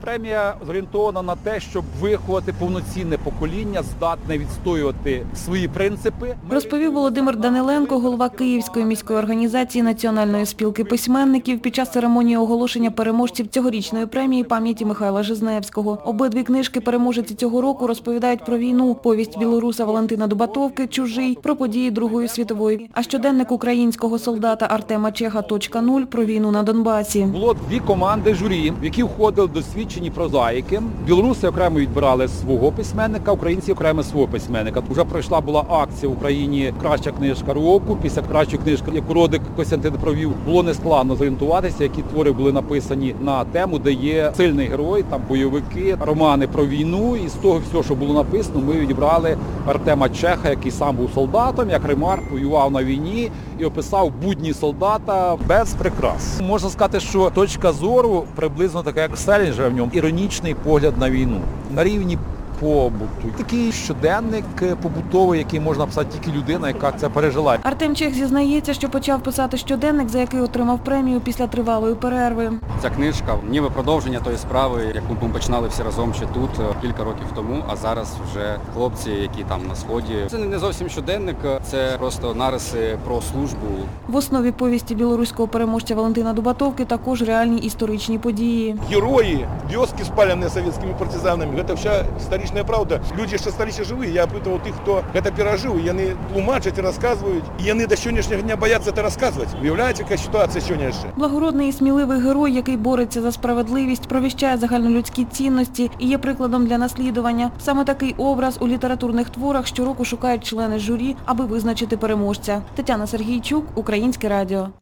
Премія зорієнтована на те, щоб виховати повноцінне покоління, здатне відстоювати свої принципи. Розповів Володимир Даниленко, голова Київської міської організації Національної спілки письменників під час церемонії оголошення переможців цьогорічної премії пам'яті Михайла Жизневського. Обидві книжки переможці цього року розповідають про війну. Повість білоруса Валентина Дубатовки «Чужий» про події Другої світової, а щоденник українського солдата Артема Чеха «.0» про війну на Донбасі. Було дві команди журі, в які входили досвідчені прозаїки. Білоруси окремо відбирали свого письменника, українці окремо свого письменника. Вже пройшла була акція в Україні «Краща книжка року». Після кращої книжки, яку Родик Костянтин провів, було нескладно зорієнтуватися, які твори були написані на тему, де є сильний герой, там бойовики, романи про війну. І з того всього, що було написано, ми відібрали Артема Чеха, який сам був солдатом, як ремарк, воював на війні і описав будні солдата без прикрас. Можна сказати, що точка зору приблизно така, як Селінджера в ньому, іронічний погляд на війну. На рівні побуту. Такий щоденник побутовий, який можна писати тільки людина, яка це пережила. Артем Чех зізнається, що почав писати щоденник, за який отримав премію після тривалої перерви. Ця книжка ніби продовження тої справи, яку ми починали всі разом ще тут кілька років тому, а зараз вже хлопці, які там на Сході. Це не зовсім щоденник, це просто нариси про службу. В основі повісті білоруського переможця Валентина Дубатовки також реальні історичні події. Герої, вёски, спаленные советскими партизанами, это вся історична правда. Люди ще старіші живі, я опитував тих, хто це пережив, і вони тлумачать і розказують, і вони до сьогоднішнього дня бояться це розказувати. Уявляєте, яка ситуація сьогодні ще? Благородний і сміливий герой, який бореться за справедливість, провіщає загальнолюдські цінності і є прикладом для наслідування. Саме такий образ у літературних творах щороку шукають члени журі, аби визначити переможця. Тетяна Сергійчук, Українське радіо.